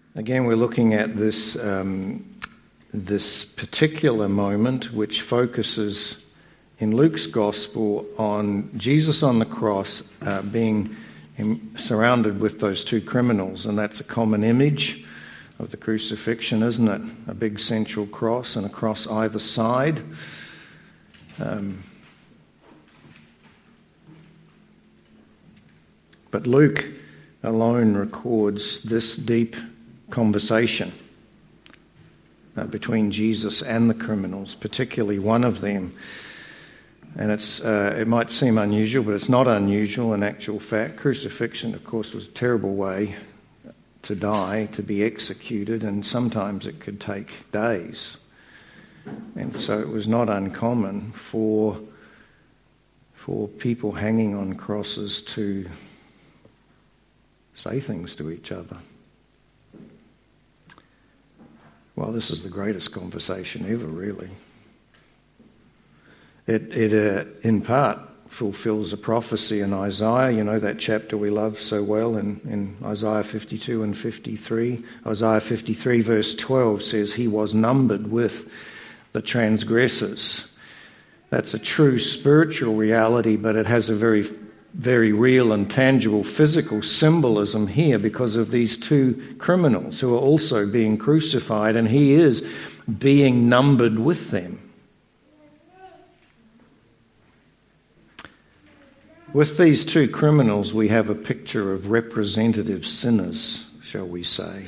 Again, we're looking at this this particular moment, which focuses in Luke's Gospel on Jesus on the cross being surrounded with those two criminals, and that's a common image of the crucifixion, isn't it? A big central cross and a cross either side. But Luke alone records this deep conversation between Jesus and the criminals, particularly one of them. And it might seem unusual, but it's not unusual in actual fact. Crucifixion, of course, was a terrible way to die, to be executed, and sometimes it could take days. And so it was not uncommon for people hanging on crosses to say things to each other. Well, this is the greatest conversation ever, really. It in part fulfills a prophecy in Isaiah, you know, that chapter we love so well in Isaiah 52 and 53. Isaiah 53 verse 12 says, "He was numbered with the transgressors." That's a true spiritual reality, but it has a very, very real and tangible physical symbolism here because of these two criminals who are also being crucified, and he is being numbered with them. With these two criminals, we have a picture of representative sinners, shall we say.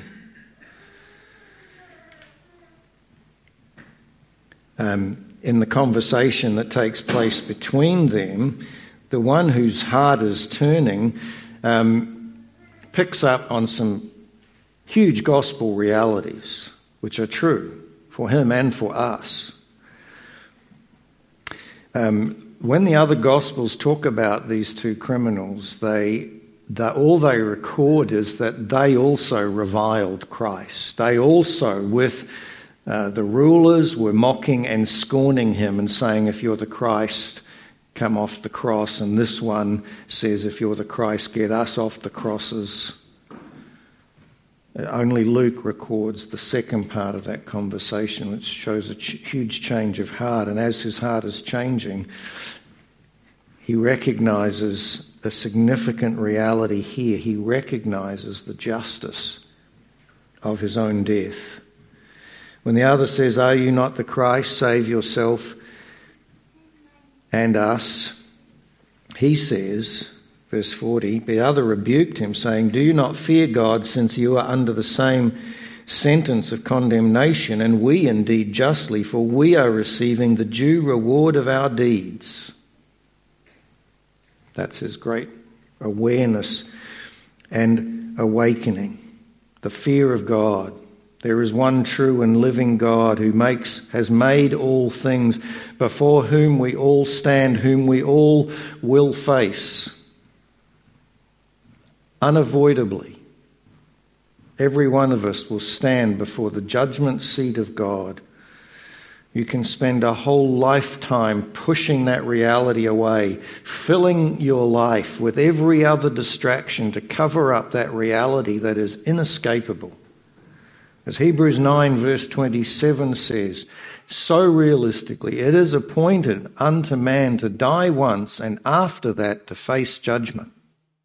In the conversation that takes place between them, the one whose heart is turning picks up on some huge gospel realities, which are true for him and for us. When the other Gospels talk about these two criminals, all they record is that they also reviled Christ. They also, with the rulers, were mocking and scorning him and saying, "If you're the Christ, come off the cross." And this one says, "If you're the Christ, get us off the crosses." Only Luke records the second part of that conversation, which shows a huge change of heart. And as his heart is changing, he recognizes a significant reality here. He recognizes the justice of his own death. When the other says, "Are you not the Christ? Save yourself and us," he says, verse 40, "The other rebuked him, saying, 'Do you not fear God, since you are under the same sentence of condemnation, and we indeed justly, for we are receiving the due reward of our deeds.'" That's his great awareness and awakening. The fear of God. There is one true and living God who has made all things, before whom we all stand, whom we all will face. Unavoidably, every one of us will stand before the judgment seat of God. You can spend a whole lifetime pushing that reality away, filling your life with every other distraction to cover up that reality that is inescapable. As Hebrews 9 verse 27 says, so realistically, it is appointed unto man to die once, and after that to face judgment.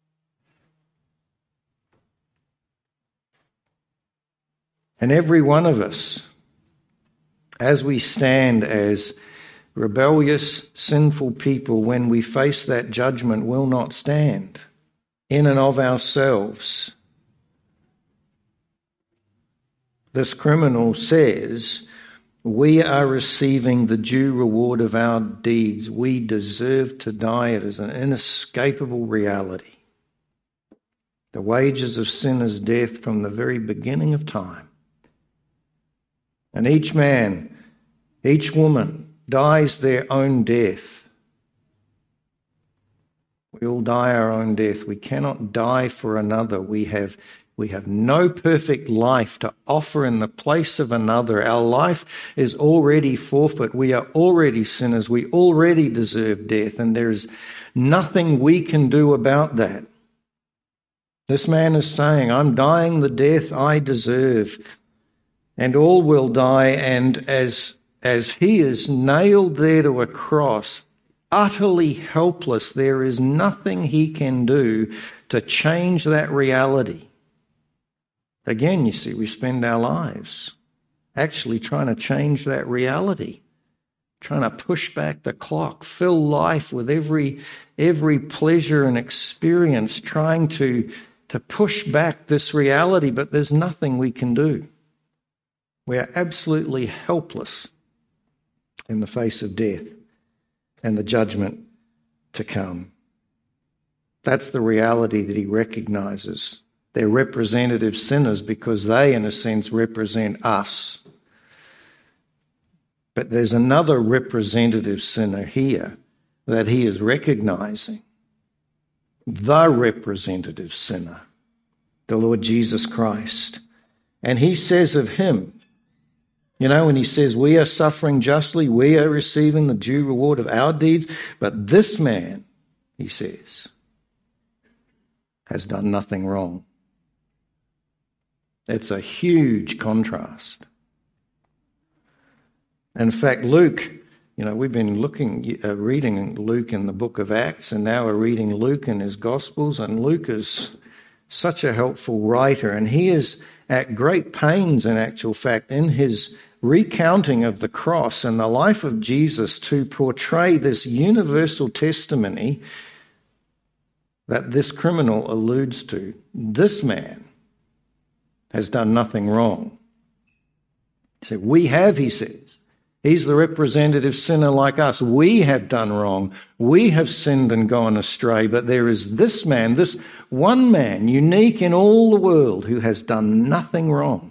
And every one of us, as we stand as rebellious, sinful people, when we face that judgment, will not stand in and of ourselves. This criminal says, we are receiving the due reward of our deeds. We deserve to die. It is an inescapable reality. The wages of sin is death from the very beginning of time. And each man, each woman dies their own death. We all die our own death. We cannot die for another. We have no perfect life to offer in the place of another. Our life is already forfeit. We are already sinners. We already deserve death, and there is nothing we can do about that. This man is saying, I'm dying the death I deserve, and all will die. And as he is nailed there to a cross, utterly helpless, there is nothing he can do to change that reality. Again, you see, we spend our lives actually trying to change that reality, trying to push back the clock, fill life with every pleasure and experience, trying to push back this reality, but there's nothing we can do. We are absolutely helpless in the face of death and the judgment to come. That's the reality that he recognizes. They're representative sinners because they, in a sense, represent us. But there's another representative sinner here that he is recognizing. The representative sinner, the Lord Jesus Christ. And he says of him, when he says we are suffering justly, we are receiving the due reward of our deeds, but this man, he says, has done nothing wrong. It's a huge contrast. In fact, Luke, we've been reading Luke in the book of Acts, and now we're reading Luke in his Gospels, and Luke is such a helpful writer, and he is at great pains, in actual fact, in his recounting of the cross and the life of Jesus to portray this universal testimony that this criminal alludes to. This man has done nothing wrong. So we have, he says. He's the representative sinner like us. We have done wrong. We have sinned and gone astray. But there is this man, this one man, unique in all the world, who has done nothing wrong.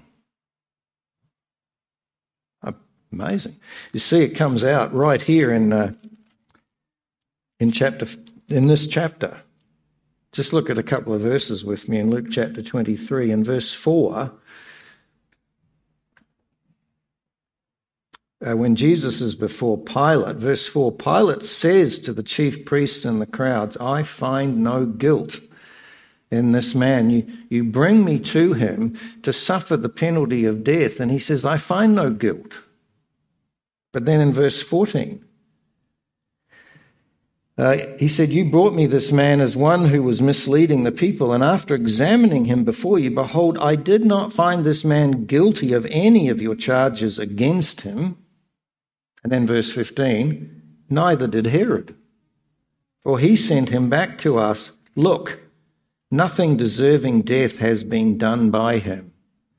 Amazing. You see, it comes out right here in this chapter. Just look at a couple of verses with me in Luke chapter 23 and verse 4. When Jesus is before Pilate, verse 4, Pilate says to the chief priests and the crowds, I find no guilt in this man. You bring me to him to suffer the penalty of death. And he says, I find no guilt. But then in verse 14, he said, you brought me this man as one who was misleading the people, and after examining him before you, behold, I did not find this man guilty of any of your charges against him. And then verse 15, neither did Herod, for he sent him back to us. Look, nothing deserving death has been done by him.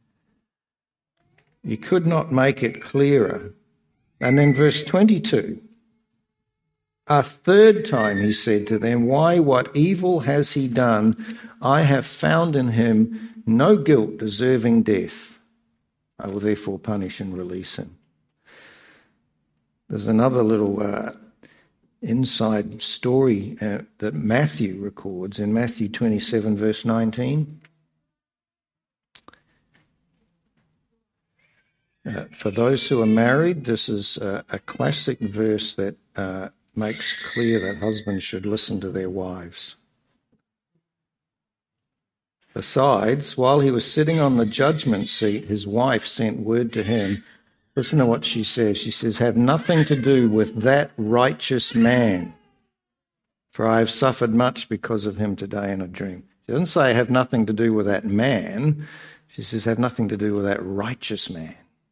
You could not make it clearer. And then verse 22, a third time he said to them, why, what evil has he done? I have found in him no guilt deserving death. I will therefore punish and release him. There's another little inside story that Matthew records in Matthew 27, verse 19. For those who are married, this is a classic verse that makes clear that husbands should listen to their wives. Besides, while he was sitting on the judgment seat, his wife sent word to him. Listen to what she says. She says, have nothing to do with that righteous man, for I have suffered much because of him today in a dream. She doesn't say have nothing to do with that man. She says have nothing to do with that righteous man.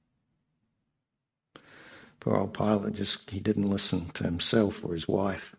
Poor old Pilate, he didn't listen to himself or his wife.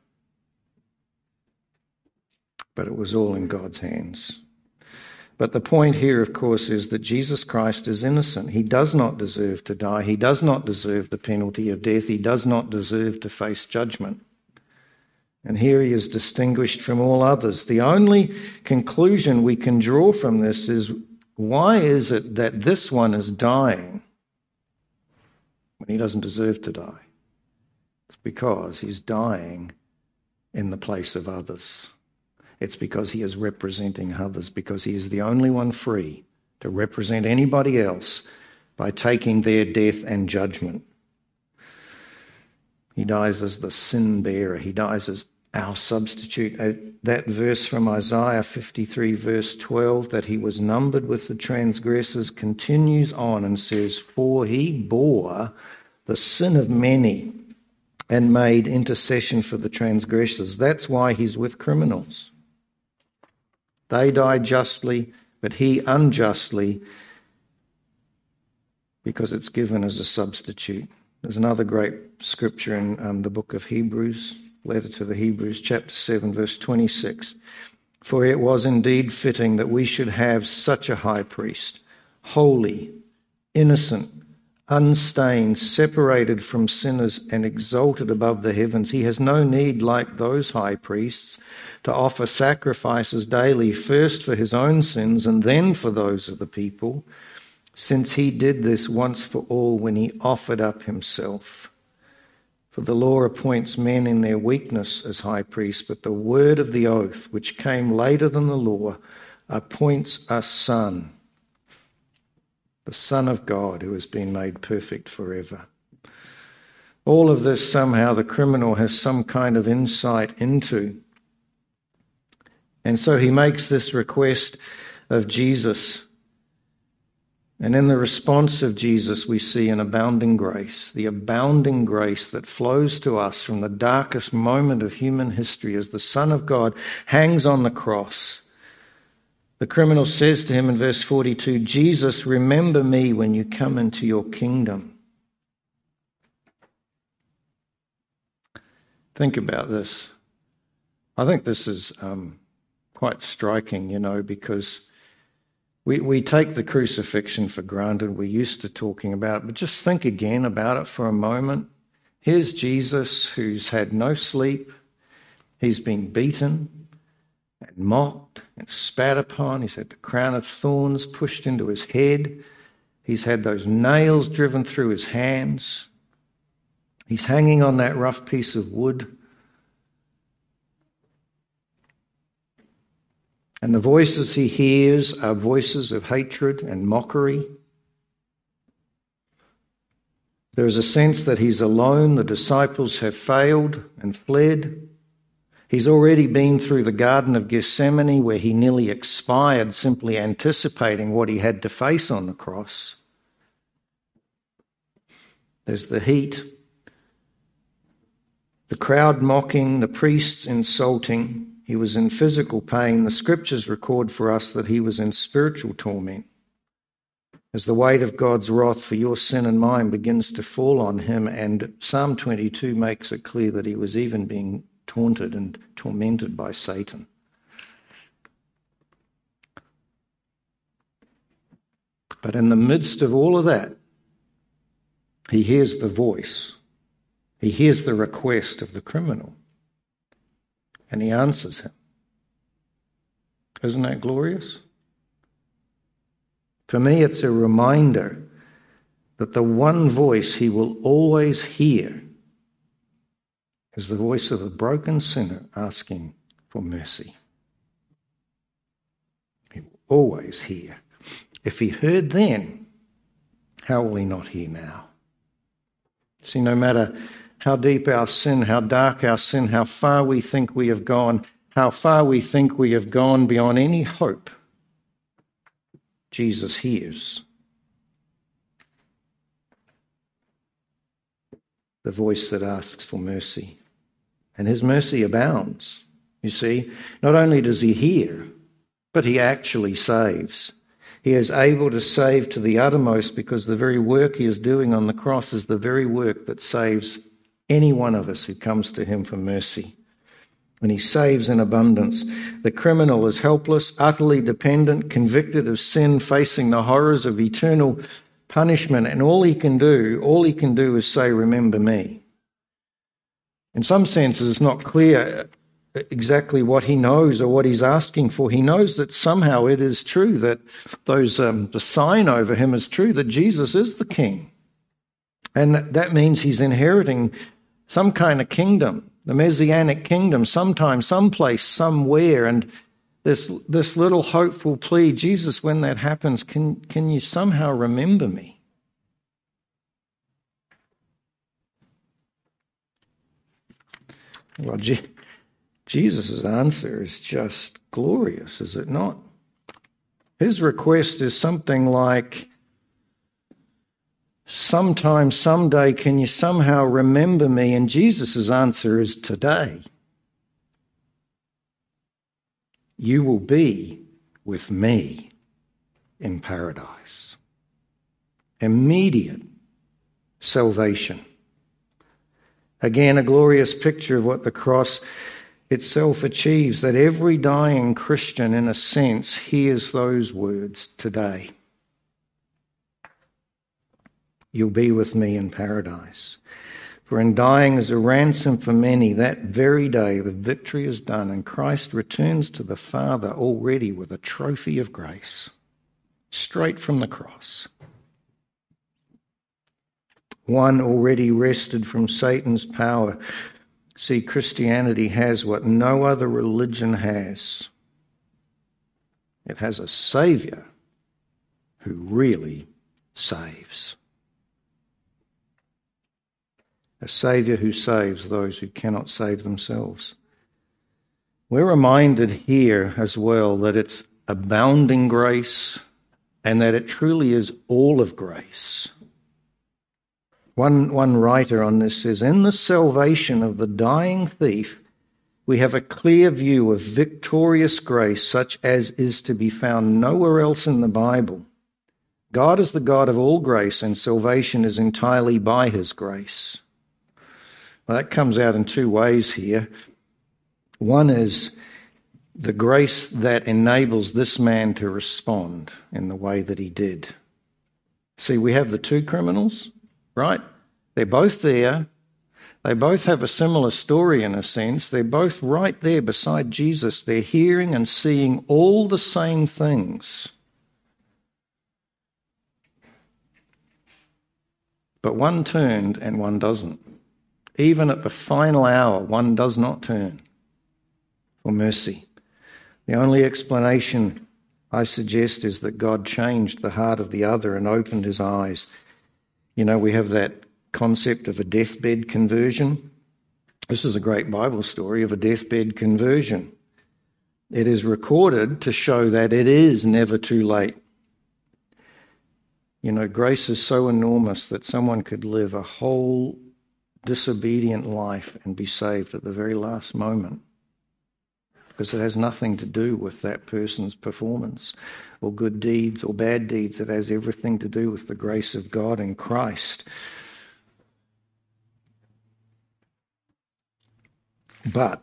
But it was all in God's hands. But the point here, of course, is that Jesus Christ is innocent. He does not deserve to die. He does not deserve the penalty of death. He does not deserve to face judgment. And here he is distinguished from all others. The only conclusion we can draw from this is, why is it that this one is dying when he doesn't deserve to die? It's because he's dying in the place of others. It's because he is representing others, because he is the only one free to represent anybody else by taking their death and judgment. He dies as the sin bearer. He dies as our substitute. That verse from Isaiah 53 verse 12, that he was numbered with the transgressors, continues on and says, for he bore the sin of many and made intercession for the transgressors. That's why he's with criminals. They died justly, but he unjustly, because it's given as a substitute. There's another great scripture in the book of Hebrews, letter to the Hebrews, chapter 7, verse 26. For it was indeed fitting that we should have such a high priest, holy, innocent, unstained, separated from sinners and exalted above the heavens. He has no need, like those high priests, to offer sacrifices daily, first for his own sins and then for those of the people, since he did this once for all when he offered up himself. For the law appoints men in their weakness as high priests, but the word of the oath, which came later than the law, appoints a son, the Son of God, who has been made perfect forever. All of this somehow the criminal has some kind of insight into. And so he makes this request of Jesus. And in the response of Jesus, we see an abounding grace, the abounding grace that flows to us from the darkest moment of human history as the Son of God hangs on the cross. The criminal says to him in verse 42, Jesus, remember me when you come into your kingdom. Think about this. I think this is quite striking, because we take the crucifixion for granted. We're used to talking about it, but just think again about it for a moment. Here's Jesus who's had no sleep. He's been beaten and mocked and spat upon. He's had the crown of thorns pushed into his head. He's had those nails driven through his hands. He's hanging on that rough piece of wood. And the voices he hears are voices of hatred and mockery. There is a sense that he's alone. The disciples have failed and fled. He's already been through the Garden of Gethsemane, where he nearly expired simply anticipating what he had to face on the cross. There's the heat, the crowd mocking, the priests insulting. He was in physical pain. The scriptures record for us that he was in spiritual torment, as the weight of God's wrath for your sin and mine begins to fall on him. And Psalm 22 makes it clear that he was even being taunted and tormented by Satan. But in the midst of all of that, he hears the voice. He hears the request of the criminal. And he answers him. Isn't that glorious? For me, it's a reminder that the one voice he will always hear is the voice of a broken sinner asking for mercy. He will always hear. If he heard then, how will he not hear now? See, no matter how deep our sin, how dark our sin, how far we think we have gone, how far we think we have gone beyond any hope, Jesus hears the voice that asks for mercy. And his mercy abounds. You see, not only does he hear, but he actually saves. He is able to save to the uttermost, because the very work he is doing on the cross is the very work that saves any one of us who comes to him for mercy. And he saves in abundance. The criminal is helpless, utterly dependent, convicted of sin, facing the horrors of eternal punishment. And all he can do is say, remember me. In some senses, it's not clear exactly what he knows or what he's asking for. He knows that somehow it is true, that the sign over him is true, that Jesus is the king. And that means he's inheriting some kind of kingdom, the Messianic kingdom, sometime, someplace, somewhere. And this little hopeful plea, Jesus, when that happens, can you somehow remember me? Well, Jesus' answer is just glorious, is it not? His request is something like, sometime, someday, can you somehow remember me? And Jesus' answer is today. You will be with me in paradise. Immediate salvation. Again, a glorious picture of what the cross itself achieves, that every dying Christian, in a sense, hears those words today. You'll be with me in paradise. For in dying as a ransom for many, that very day the victory is done and Christ returns to the Father already with a trophy of grace, straight from the cross. One already wrested from Satan's power. See, Christianity has what no other religion has. It has a Saviour who really saves. A Saviour who saves those who cannot save themselves. We're reminded here as well that it's abounding grace and that it truly is all of grace. One writer on this says, in the salvation of the dying thief, we have a clear view of victorious grace such as is to be found nowhere else in the Bible. God is the God of all grace, and salvation is entirely by his grace. Well, that comes out in two ways here. One is the grace that enables this man to respond in the way that he did. See, we have the two criminals, right? They're both there. They both have a similar story in a sense. They're both right there beside Jesus. They're hearing and seeing all the same things. But one turned and one doesn't. Even at the final hour, one does not turn for mercy. The only explanation I suggest is that God changed the heart of the other and opened his eyes. You know, we have that concept of a deathbed conversion. This is a great Bible story of a deathbed conversion. It is recorded to show that it is never too late. You know, grace is so enormous that someone could live a whole disobedient life and be saved at the very last moment, because it has nothing to do with that person's performance or good deeds or bad deeds. It has everything to do with the grace of God in Christ. But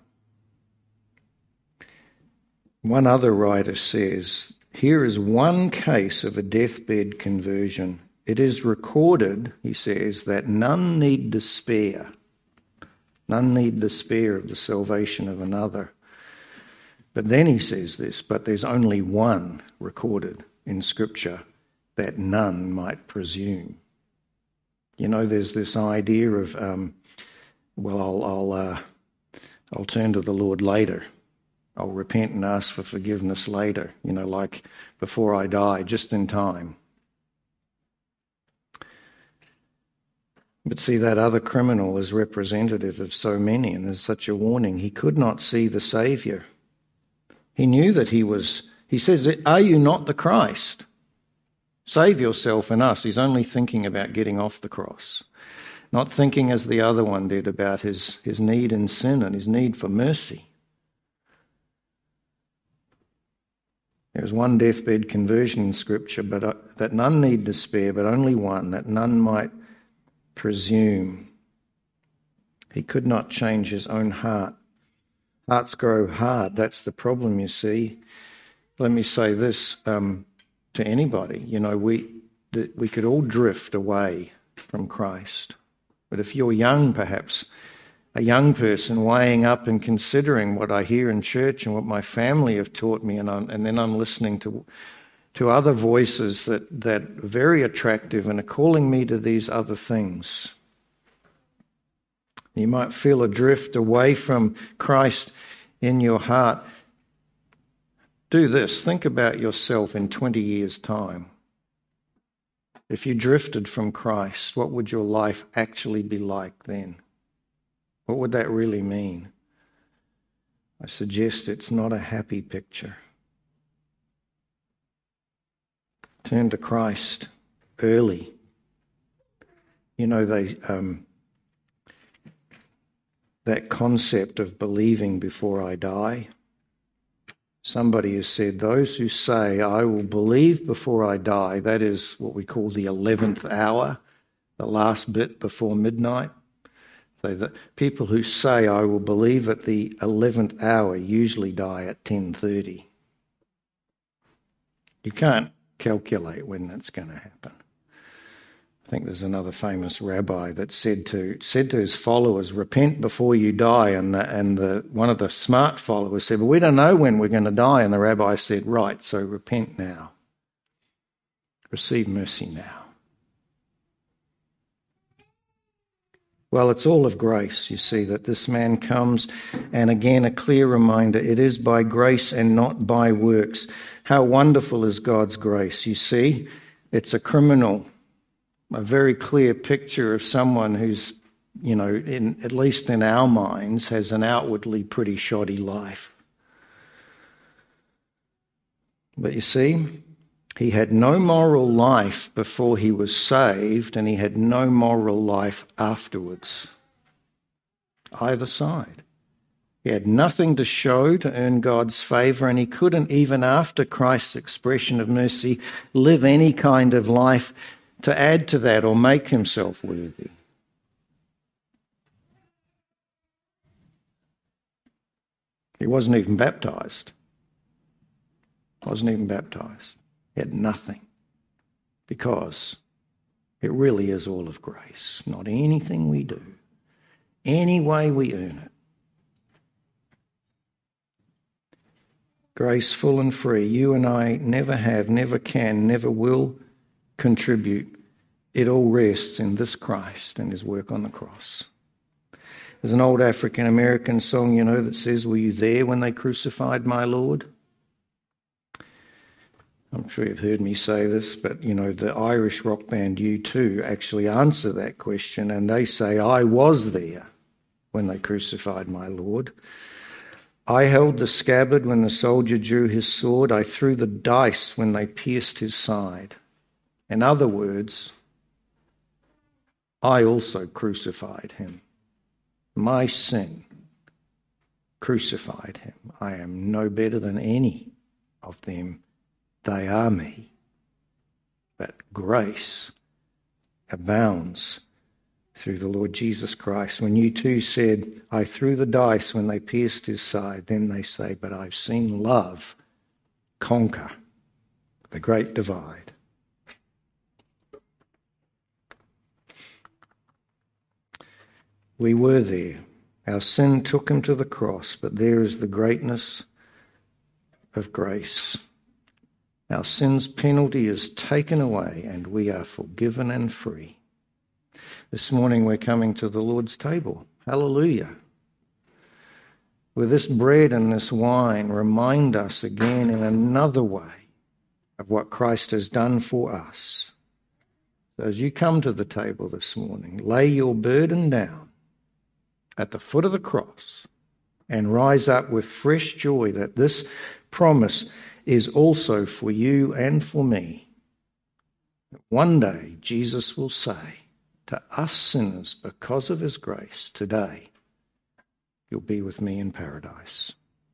one other writer says, here is one case of a deathbed conversion. It is recorded, he says, that none need despair. None need despair of the salvation of another. But then he says this, but there's only one recorded in Scripture, that none might presume. You know, there's this idea of, I'll turn to the Lord later. I'll repent and ask for forgiveness later. You know, like before I die, just in time. But see, that other criminal is representative of so many, and there's such a warning. He could not see the Saviour. He knew that he says, are you not the Christ? Save yourself and us. He's only thinking about getting off the cross, not thinking as the other one did about his need in sin and his need for mercy. There's one deathbed conversion in Scripture, but that none need despair, but only one, that none might presume. He could not change his own heart. Hearts grow hard. That's the problem, you see. Let me say this to anybody. You know, we could all drift away from Christ. But if you're young, perhaps, a young person weighing up and considering what I hear in church and what my family have taught me, and then I'm listening to other voices that are very attractive and are calling me to these other things. You might feel adrift away from Christ in your heart. Do this. Think about yourself in 20 years' time. If you drifted from Christ, what would your life actually be like then? What would that really mean? I suggest it's not a happy picture. Turn to Christ early. You know, that concept of believing before I die. Somebody has said, those who say, I will believe before I die, that is what we call the 11th hour, the last bit before midnight. So the people who say, I will believe at the 11th hour, usually die at 10:30. You can't calculate when that's going to happen. I think there's another famous rabbi that said to his followers, repent before you die. And one of the smart followers said, well, we don't know when we're going to die. And the rabbi said, right, so repent now. Receive mercy now. Well, it's all of grace, you see, that this man comes. And again, a clear reminder, it is by grace and not by works. How wonderful is God's grace. You see, it's a criminal, a very clear picture of someone who's, at least in our minds, has an outwardly pretty shoddy life. But you see, he had no moral life before he was saved, and he had no moral life afterwards. Either side. He had nothing to show to earn God's favour, and he couldn't, even after Christ's expression of mercy, live any kind of life to add to that or make himself worthy. He wasn't even baptised. He had nothing, because it really is all of grace, not anything we do, any way we earn it. Grace full and free. You and I never have, never can, never will contribute. It all rests in this Christ and his work on the cross. There's an old African American song, that says, were you there when they crucified my Lord? I'm sure you've heard me say this, but, the Irish rock band U2 actually answer that question, and they say, I was there when they crucified my Lord. I held the scabbard when the soldier drew his sword. I threw the dice when they pierced his side. In other words, I also crucified him. My sin crucified him. I am no better than any of them. They are me. But grace abounds through the Lord Jesus Christ. When you too said, I threw the dice when they pierced his side, then they say, but I've seen love conquer the great divide. We were there. Our sin took him to the cross, but there is the greatness of grace. Our sin's penalty is taken away, and we are forgiven and free. This morning we're coming to the Lord's table. Hallelujah. With this bread and this wine, remind us again in another way of what Christ has done for us. So as you come to the table this morning, lay your burden down at the foot of the cross and rise up with fresh joy that this promise is also for you and for me. One day Jesus will say to us sinners, because of his grace, today you'll be with me in paradise.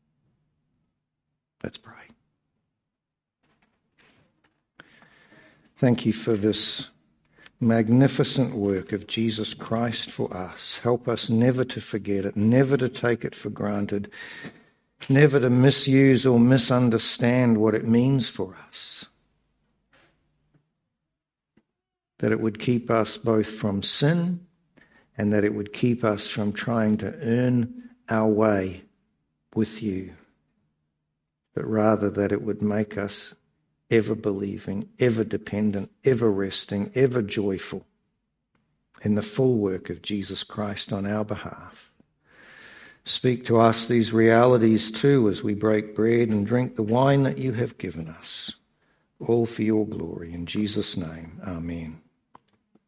Let's pray. Thank you for this magnificent work of Jesus Christ for us. Help us never to forget it, never to take it for granted, never to misuse or misunderstand what it means for us. That it would keep us both from sin and that it would keep us from trying to earn our way with you. But rather that it would make us ever believing, ever dependent, ever resting, ever joyful in the full work of Jesus Christ on our behalf. Speak to us these realities too as we break bread and drink the wine that you have given us. All for your glory. In Jesus' name, amen.